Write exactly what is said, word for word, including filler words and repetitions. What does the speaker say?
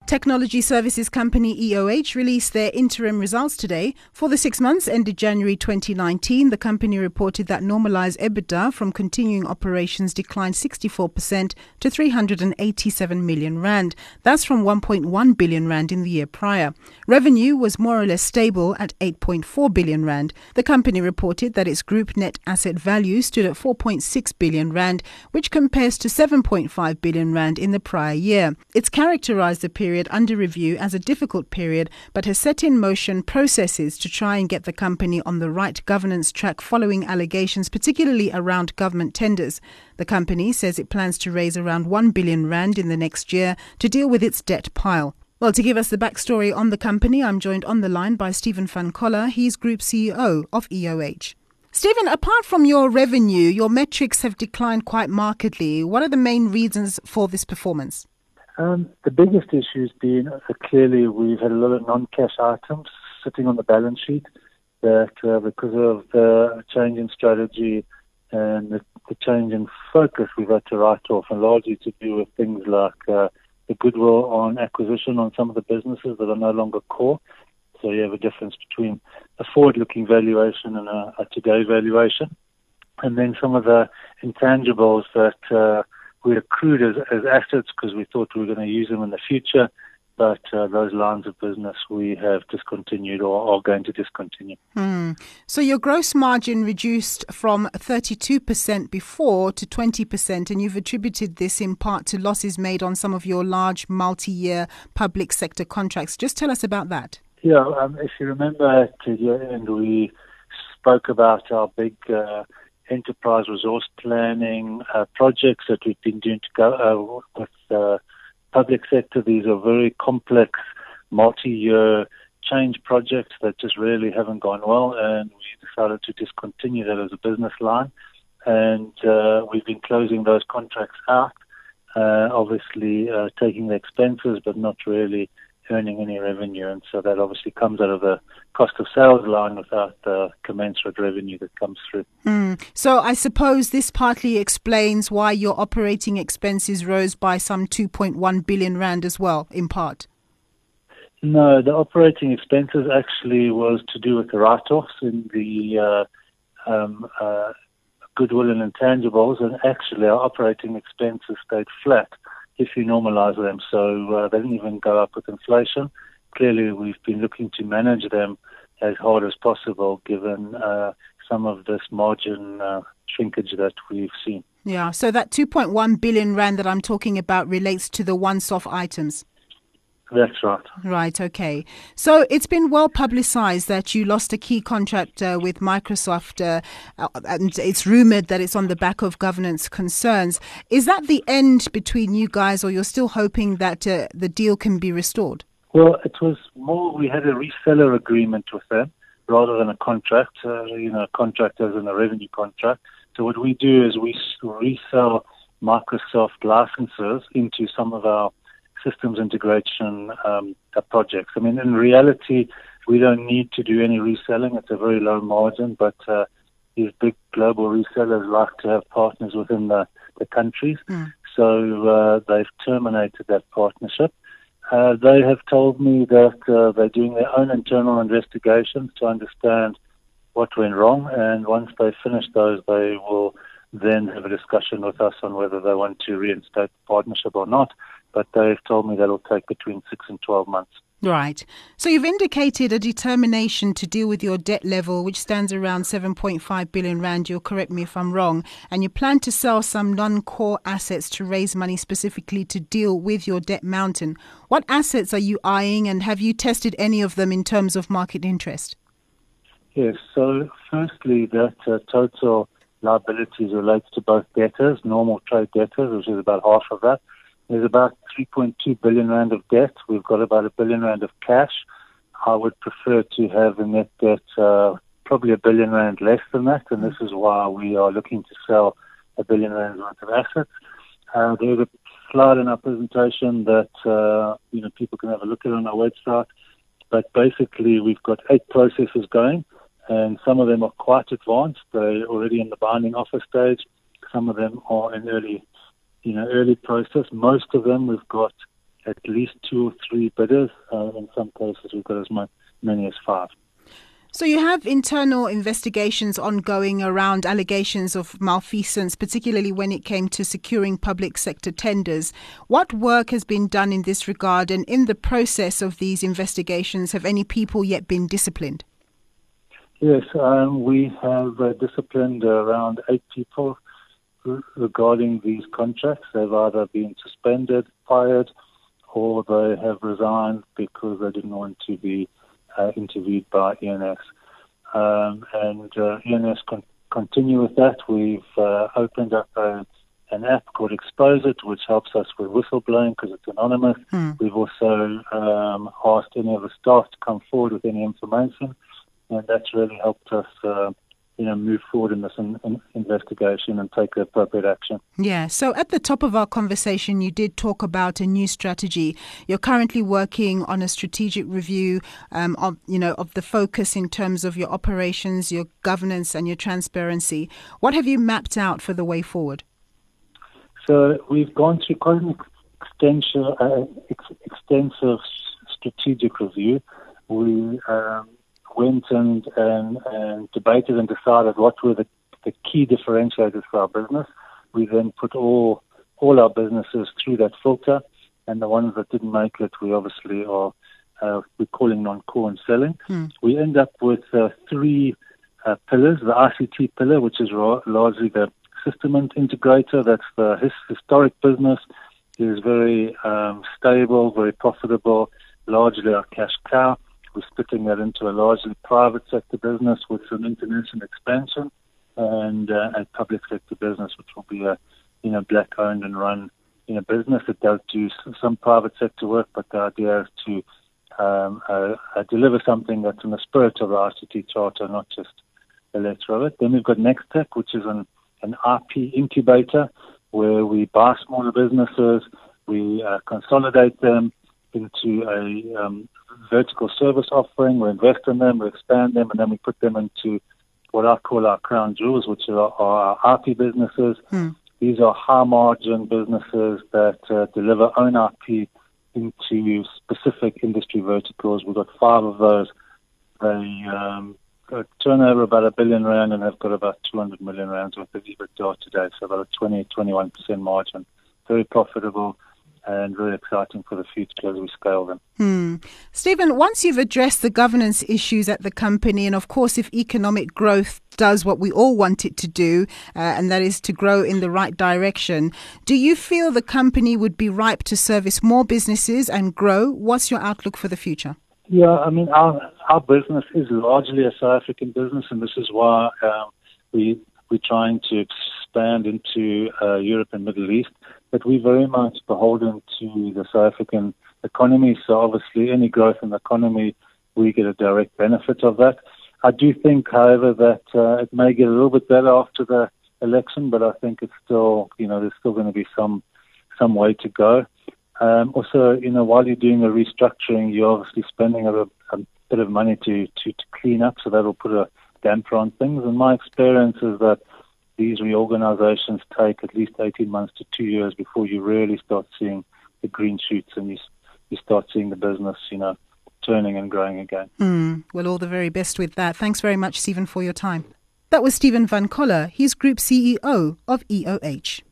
Technology services company E O H released their interim results today. For the six months ended January twenty nineteen, the company reported that normalized EBITDA from continuing operations declined sixty-four percent to three hundred eighty-seven million rand. That's from one point one billion rand in the year prior. Revenue was more or less stable at eight point four billion rand. The company reported that its group net asset value stood at four point six billion rand, which compares to seven point five billion rand in the prior year. It's characterized the period under review as a difficult period, but has set in motion processes to try and get the company on the right governance track following allegations, particularly around government tenders. The company says it plans to raise around one billion rand in the next year to deal with its debt pile. Well, to give us the backstory on the company, I'm joined on the line by Stephen van Coller. He's Group C E O of E O H. Stephen, apart from your revenue, your metrics have declined quite markedly. What are the main reasons for this performance? Um, the biggest issue has been uh, clearly we've had a lot of non-cash items sitting on the balance sheet that uh, because of the change in strategy and the, the change in focus we've had to write off, and largely to do with things like uh, the goodwill on acquisition on some of the businesses that are no longer core. So you have a difference between a forward-looking valuation and a, a today valuation. And then some of the intangibles that uh, we accrued as, as assets because we thought we were going to use them in the future, but uh, those lines of business we have discontinued or are going to discontinue. Hmm. So your gross margin reduced from thirty-two percent before to twenty percent, and you've attributed this in part to losses made on some of your large multi-year public sector contracts. Just tell us about that. Yeah, um, if you remember at the year end, we spoke about our big uh, enterprise resource planning uh, projects that we've been doing to go uh, with the uh, public sector. These are very complex, multi-year change projects that just really haven't gone well, and we decided to discontinue that as a business line. And uh, we've been closing those contracts out, uh, obviously uh, taking the expenses, but not really earning any revenue, and so that obviously comes out of the cost of sales line without the commensurate revenue that comes through. Mm. So I suppose this partly explains why your operating expenses rose by some two point one billion rand as well, in part. No, the operating expenses actually was to do with the write-offs in the uh, um, uh, goodwill and intangibles, and actually our operating expenses stayed flat if you normalize them. So uh, they didn't even go up with inflation. Clearly, we've been looking to manage them as hard as possible given uh, some of this margin uh, shrinkage that we've seen. Yeah, so that two point one billion rand that I'm talking about relates to the once-off items. That's right. Right, okay. So it's been well publicized that you lost a key contract uh, with Microsoft, uh, and it's rumored that it's on the back of governance concerns. Is that the end between you guys, or you're still hoping that uh, the deal can be restored? Well, it was more, we had a reseller agreement with them rather than a contract, uh, you know, a contract as in a revenue contract. So what we do is we resell Microsoft licenses into some of our systems integration um, projects. I mean, in reality, we don't need to do any reselling. It's a very low margin, but uh, these big global resellers like to have partners within the, the countries. Mm. So uh, they've terminated that partnership. Uh, they have told me that uh, they're doing their own internal investigations to understand what went wrong, and once they finish those, they will then have a discussion with us on whether they want to reinstate the partnership or not. But they've told me that'll take between six and twelve months. Right. So you've indicated a determination to deal with your debt level, which stands around seven point five billion rand. You'll correct me if I'm wrong. And you plan to sell some non-core assets to raise money specifically to deal with your debt mountain. What assets are you eyeing, and have you tested any of them in terms of market interest? Yes. So firstly, that uh, total liabilities relates to both debtors, normal trade debtors, which is about half of that. There's about three point two billion rand of debt. We've got about a billion rand of cash. I would prefer to have the net debt uh, probably a billion rand less than that, and this is why we are looking to sell a billion rand worth of assets. Uh, there's a slide in our presentation that uh, you know people can have a look at on our website. But basically, we've got eight processes going, and some of them are quite advanced. They're already in the binding offer stage. Some of them are in early, you know, early process. Most of them we've got at least two or three bidders. Uh, in some cases, we've got as much, many as five. So you have internal investigations ongoing around allegations of malfeasance, particularly when it came to securing public sector tenders. What work has been done in this regard, and in the process of these investigations, have any people yet been disciplined? Yes, um, we have uh, disciplined around eight people regarding these contracts. They've either been suspended, fired, or they have resigned because they didn't want to be uh, interviewed by E N S. Um, and uh, E N S con- continue with that. We've uh, opened up a, an app called Expose It, which helps us with whistleblowing because it's anonymous. Hmm. We've also um, asked any of the staff to come forward with any information, and that's really helped us uh, you know, move forward in this in, in investigation and take the appropriate action. Yeah. So at the top of our conversation, you did talk about a new strategy. You're currently working on a strategic review um, of, you know, of the focus in terms of your operations, your governance and your transparency. What have you mapped out for the way forward? So we've gone through quite an extensive, uh, ex- extensive strategic review. We um, went and, and, and debated and decided what were the, the key differentiators for our business. We then put all all our businesses through that filter, and the ones that didn't make it, we obviously are uh, we're calling non-core and selling. Hmm. We end up with uh, three uh, pillars. The I C T pillar, which is ra- largely the system integrator. That's the his, historic business. It is very um, stable, very profitable, largely our cash cow. We're splitting that into a largely private sector business with some international expansion, and uh, a public sector business, which will be a you know black owned and run you know business that does do some private sector work, but the idea is to um, uh, uh, deliver something that's in the spirit of the I C T charter, not just the letter of it. Then we've got Nextech, which is an an I P incubator where we buy smaller businesses, we uh, consolidate them into a um, vertical service offering. We invest in them, we expand them, and then we put them into what I call our crown jewels, which are our I P businesses. Hmm. These are high-margin businesses that uh, deliver own I P into specific industry verticals. We've got five of those. They um, turn over about a billion rand and have got about two hundred million rands worth of EBITDA today, so about a twenty, twenty-one percent margin. Very profitable and really exciting for the future as we scale them. Hmm. Stephen, once you've addressed the governance issues at the company, and of course if economic growth does what we all want it to do, uh, and that is to grow in the right direction, do you feel the company would be ripe to service more businesses and grow? What's your outlook for the future? Yeah, I mean, our our business is largely a South African business, and this is why um, we, we're trying to expand into uh, Europe and Middle East. But we're very much beholden to the South African economy. So obviously any growth in the economy, we get a direct benefit of that. I do think, however, that uh, it may get a little bit better after the election, but I think it's still, you know, there's still going to be some some way to go. Um, also, you know, while you're doing a restructuring, you're obviously spending a, a bit of money to, to, to clean up, so that will put a damper on things. And my experience is that these reorganizations take at least eighteen months to two years before you really start seeing the green shoots and you you start seeing the business, you know, turning and growing again. Mm, well, all the very best with that. Thanks very much, Stephen, for your time. That was Stephen Van Coller. He's Group C E O of E O H.